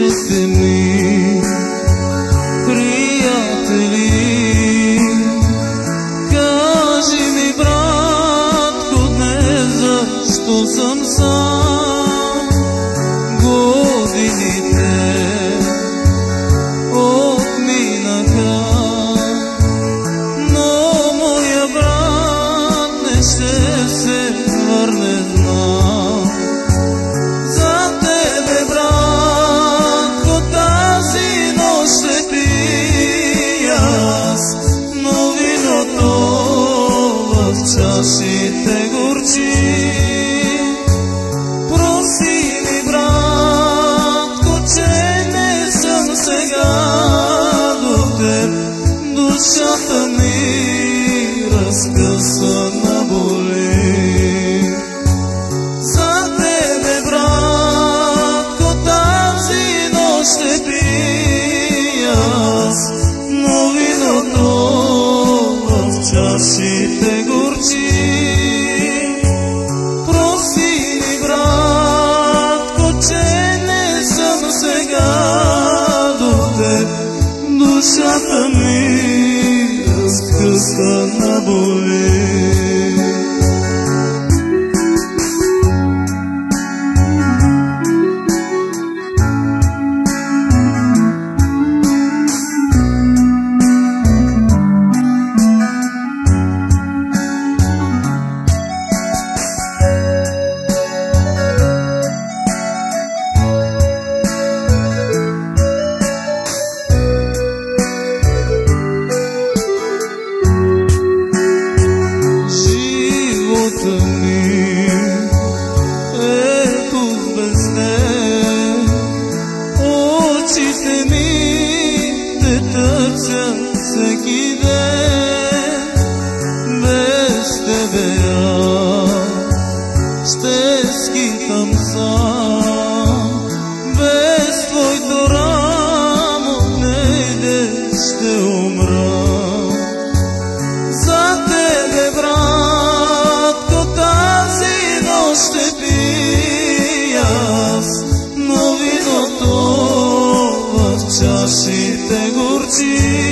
очите ми, приятели. Кажи ми, братко, днес защо съм сам? Годините отминаха, но моя брат не ще се върне, знам. За тебе, братко, тази нощ ще пия аз, но виното в чашите горчи. Прости ми, братко, че не съм сега до теб, душата ми разкъсана боли. За тебе, братко, тази нощ ще пия аз, но виното в чашите горчи. Прости ми, братко, че не съм сега до теб, душата ми разкъсана боли. Живота ми е тук без теб, очите ми те търсят всеки ден. Без тебе аз ще скитам сам, без твоето рамо nejде ще умра. За тебе, братко, тази нощ ще пия аз, но виното в чашите горчи.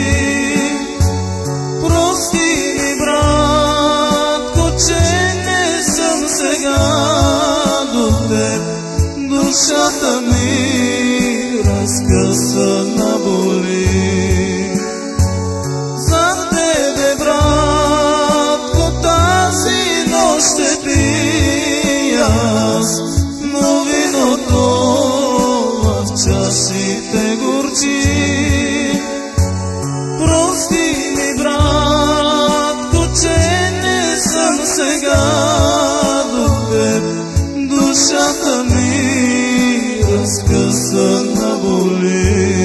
Прости ми, братко, че не съм сега до теб, душата ми разкъсана боли. За тебе, братко, тази нощ ще пия аз, но виното в чашите горчи. Прости ми, братко, че не съм сега до теб, душата ми разкъсана боли.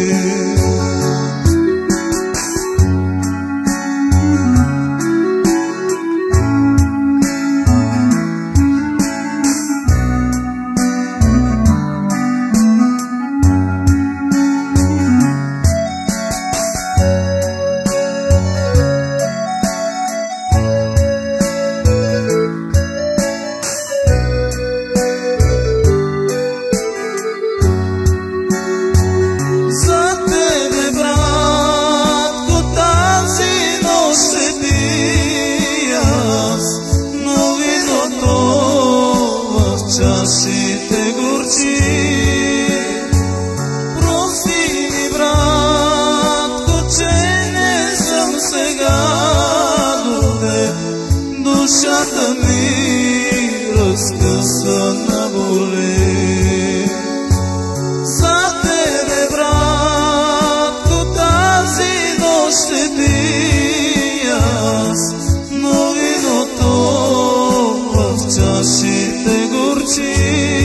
Чашите горчи. Прости ми, братко, че не съм сега до теб, душата ми разкъсана боли. За тебе, братко, тази нощ ще пия аз, но виното в чашите горчи.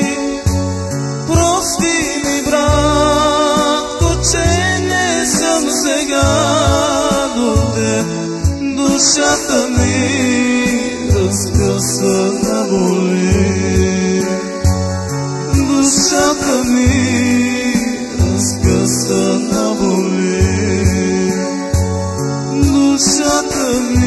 Прости ми, братко, че не съм сега до теб, душата ми разкъсана боли. Душата ми разкъсана боли. Душата ми